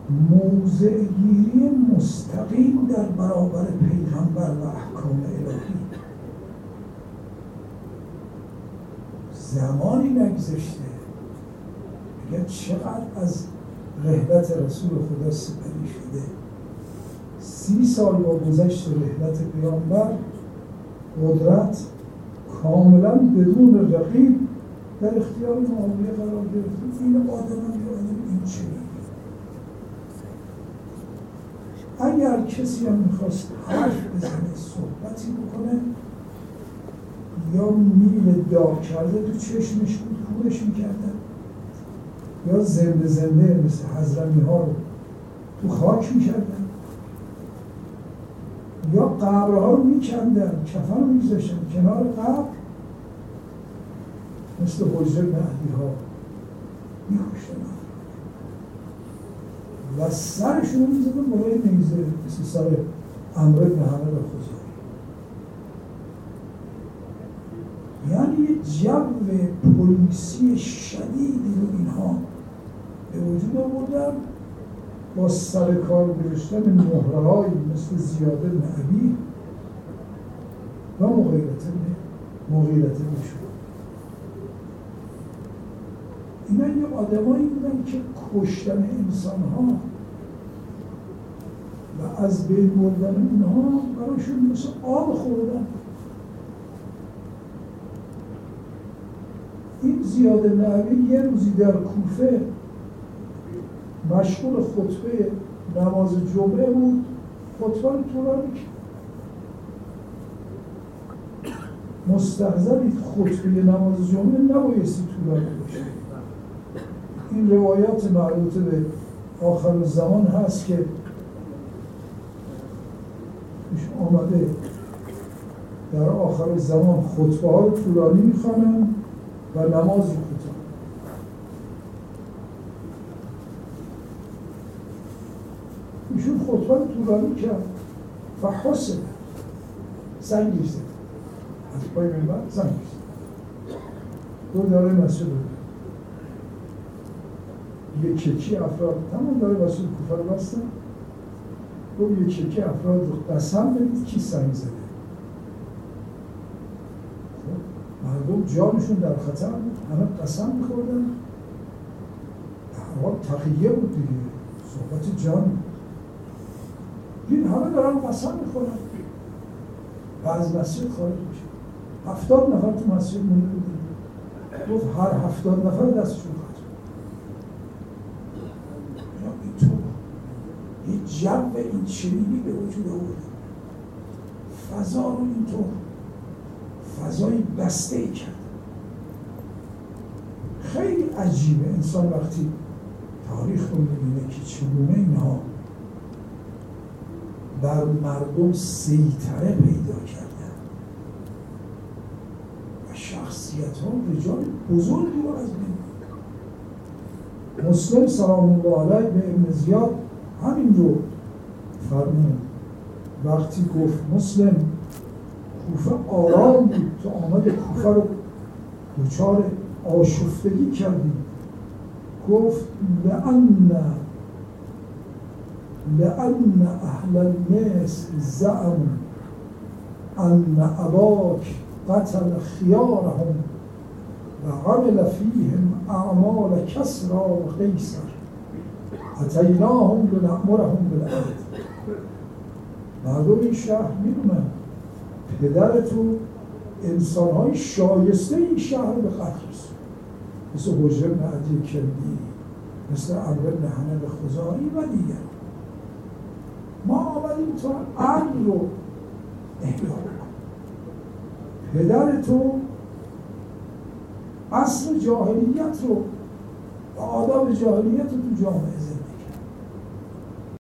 موضع گیری مستقیم در برابر پیغمبر و احکام الهی. زمانی نگذشته اگر چقدر از رحلت رسول خدا سپری شده. 30 سال با گذشت رحلت پیامبر قدرت کاملا بدون رقیب در اختیار معاویه قرار گرفت. این آدم این چه؟ اگر کسی هم میخواست حرف بزنه صحبتی بکنه یا میل داغ کرده تو چشمش بود کورش میکردن یا زنده زنده مثل حضرمی ها رو تو خاک میکردن یا قبرها رو میکندن کفن رو میگذاشتن کنار قبر مثل حجر مهدی ها میکشتن و سرشون رو میزدن بالای نیزه مثل سر عمرو بن حمد الخزاعی. یعنی یه جو پلیسی شدیدی رو اینها به وجود آوردن با سر کار گذاشتن مهره‌هایی مثل زیاد بن ابی و مغیرة بن شعبة. اینا یه آدمایی بودن که کشتن انسان‌ها و از بین بردن اونها براشون مثل آب خوردن. این زیاد بن ابی یه روزی در کوفه مشغول خطبه نماز جمعه بود، خطبه رو طولانی کرد. مستحضرید خطبه نماز جمعه نبایستی طولانی باشه. این روایات مربوط به آخر الزمان هست که آمده در آخر الزمان خطبه ها رو طولانی میخوانن و نماز رو کوتاه. ایشون خطبه رو طولانی کرد و حسن سنگیش زد از پای منبر سنگیش زد دو داره مسجد رو یکی افراد تمام داره مسجد کوفه رو بستن. گفت یکی افراد رو قسم بدید کی سنگ زده. مردم جانشون در خطر بود، همه قسم میخوردن. در حال تقیه بود دیگه، صحبت جان. این همه دارن قسم میخورن و از مسجد خارج میشه. 70 نفر تو مسجد مونده بودن. گفت هر 70 نفر دستشون خواهد. یا اینطور یه جو این چنینی به وجود آورد. فضا رو اینطور فضای بسته ای کرد. خیلی عجیبه انسان وقتی تاریخ رو میبینه که چگونه اینها بر مردم سیطره پیدا کردن و شخصیت ها رجال بزرگی رو از بین برد. مسلم سلام الله علیه به ابن زیاد همین رو فرمود وقتی گفت مسلم کوفه آرام بود تو آمد کوفه رو دچار آشفتگی کردی. گفت لأن اهل المصر زعموا ان اباک قتل خیارهم و عمل فیهم اعمال کسری و قیصر اتیناهم لنأمرهم بالعدل. مردم این شهر میدونن پدر تو انسان‌های شایسته این شهر به قتل رسوند، مثل حجر بن عدی کندی، مثل عمرو بن حمد الخزاعی و دیگر. ما آمدیم تا عدل رو احیا کنیم. پدر تو اصل جاهلیت رو و آداب جاهلیت رو تو جامعه زندگی